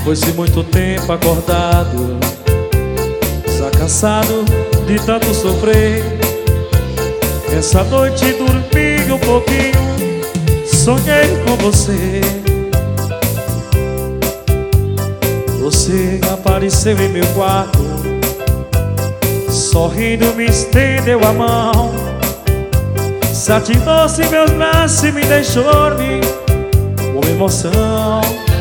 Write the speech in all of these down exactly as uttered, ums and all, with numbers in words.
Foi-se muito tempo acordado, já cansado de tanto sofrer. Essa noite dormi um pouquinho, sonhei com você. Você apareceu em meu quarto, sorrindo me estendeu a mão, se ativou-se em meus braços e me deixou dormir com emoção,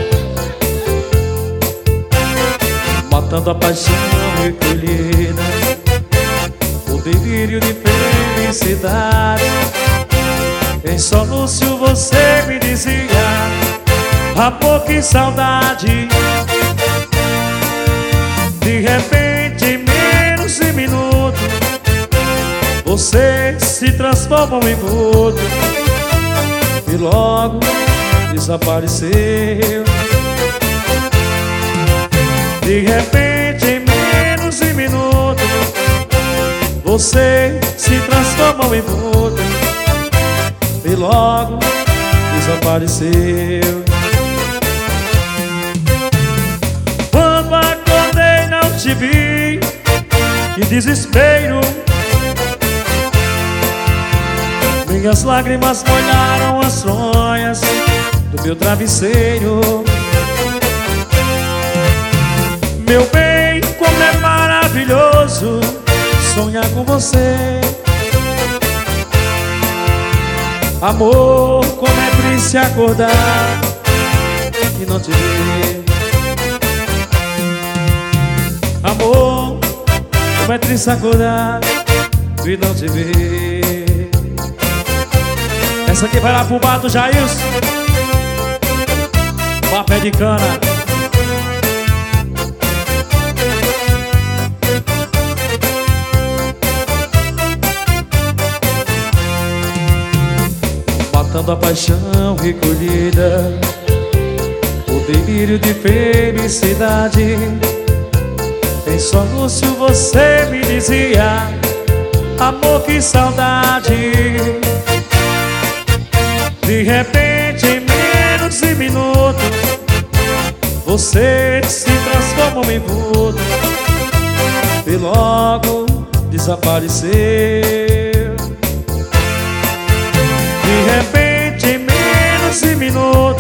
matando a paixão recolhida, o delírio de felicidade. Em soluço você me dizia: amor, que saudade. De repente, em menos de minuto, você se transformou em mudo e logo desapareceu. De repente, em menos de minuto, você se transformou em mudo e logo desapareceu. Quando acordei não te vi, que desespero. Minhas lágrimas molharam as fronhas do meu travesseiro. Meu bem, como é maravilhoso sonhar com você. Amor, como é triste acordar e não te ver. Amor, como é triste acordar e não te ver. Essa aqui vai lá pro bar do Jailson, papel de cana. Matando a paixão recolhida, o delírio de felicidade. Em soluço você me dizia: amor, que saudade. De repente, em menos de minuto, você se transformou em mudo e logo desapareceu. De repente, em menos de minuto,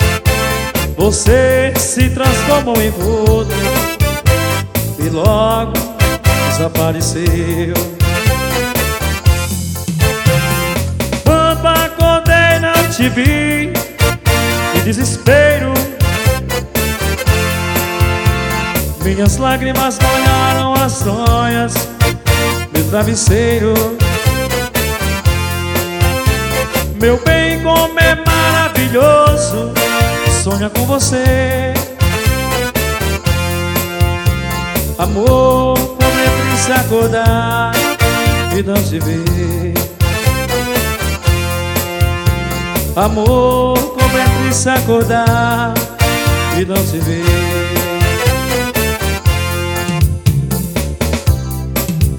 você se transformou em mudo e logo desapareceu. Quando acordei não te vi, que desespero. Minhas lágrimas molharam as sonhas, meu travesseiro. Meu bem, como é maravilhoso sonhar com você. Amor, como é triste acordar e não te ver. Amor, como é triste acordar e não te ver.